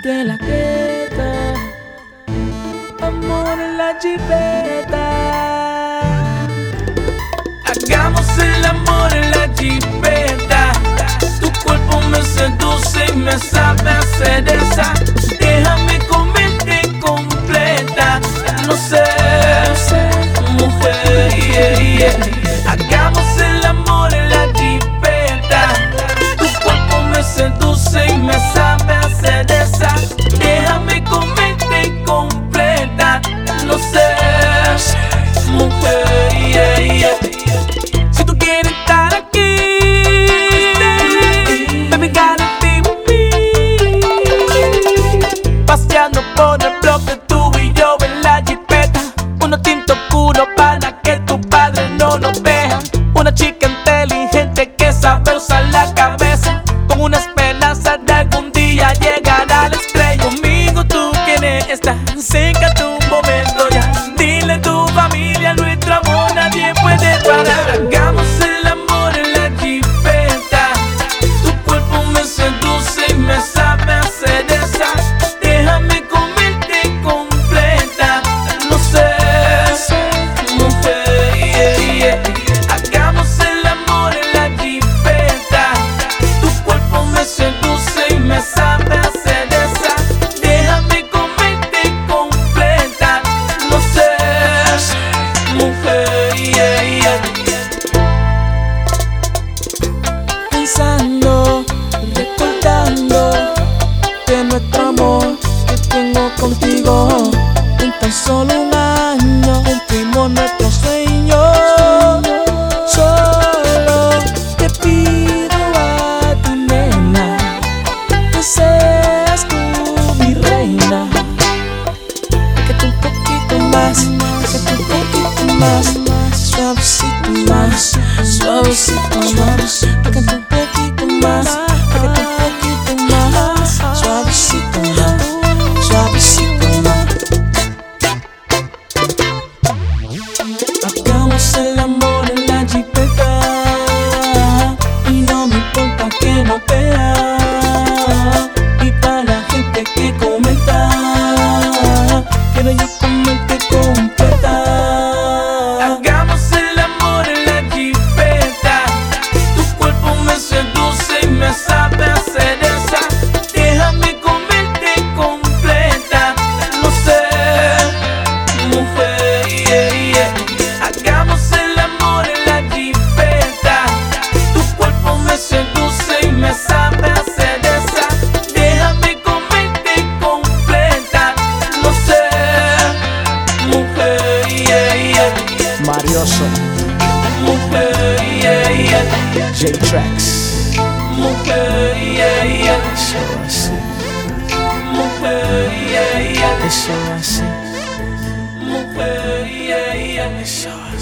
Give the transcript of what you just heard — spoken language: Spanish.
de la gueta, amor en la jipeta. Hagamos el amor en la jipeta. Tu cuerpo me seduce y me sabe hacer esa. Déjame comerte completa. No sé, mujer, yeah, yeah. Hagamos el amor en la jipeta. Tu cuerpo me seduce y me sabe hacer esa. Déjame comerte completa. No sé, mujer, yeah, yeah. Si tú quieres estar aquí, baby, gotta be with me. Paseando por el bloque, tú y yo en la jipeta. Uno tinto puro para que tu padre no nos vea. Una chica inteligente que sabe usar la cabeza, con una esperanza de algún día llegar a la estrella. Conmigo tú quieres estar, seca tu momento ya. Dile a tu familia, nuestro amor nadie puede parar. Hagamos el amor en la jipeta. Tu cuerpo me seduce y me sabe hacer esa. Déjame comerte completa. No sé, mujer, yeah, yeah. Hagamos el amor en la jipeta. Tu cuerpo me seduce y me sabe hacer esa. Déjame comerte completa. No sé, mujer, yeah, yeah. Pensando, recordando de nuestro amor que tengo contigo. En tan solo un año cumplimos nuestro sueño. Solo te pido a ti, nena, que seas tú mi reina. Que tú un poquito más, que tú un poquito más, suavecito más, suavecito más. Que tú un poquito más, que tú un poquito más, suavecito más, suavecito más. Hagamos el amor en la jipeta y no me importa que no vea. Y para la gente que comenta, quiero yo comerte completa. Hagamos el amor en la jipeta. Tu cuerpo me seduce y me sabe hacer esa. Déjame comerte completa. No sé, mujer, yeah, yeah. Hagamos el amor en la jipeta. Tu cuerpo me seduce y me sabe hacer esa. Déjame comerte completa. No sé, mujer, yeah, yeah. Marioso, Mujer, yeah, yeah. J-Trax, Mujer, yeah, yeah. eso así, Mujer, yeah, yeah. eso así, Mujer, yeah, yeah. eso así.